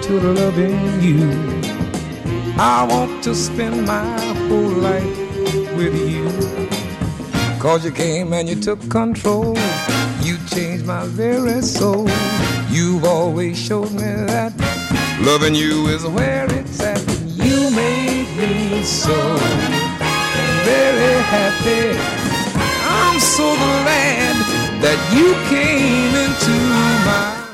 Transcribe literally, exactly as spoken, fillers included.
to loving you. I want to spend my whole life with you. 'Cause you came and you took control. You changed my very soul. You've always showed me that loving you is where it's at. You made me so very happy. I'm so glad that you came into my